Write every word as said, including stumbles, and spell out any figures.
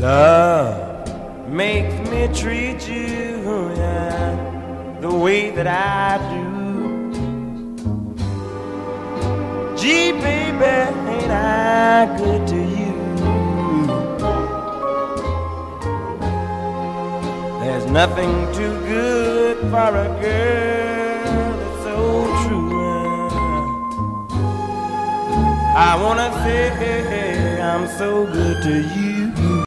Love makes me treat you, yeah, the way that I do. Gee, baby, ain't I good to you? There's nothing too good for a girl that's so true. I wanna say I'm so good to you.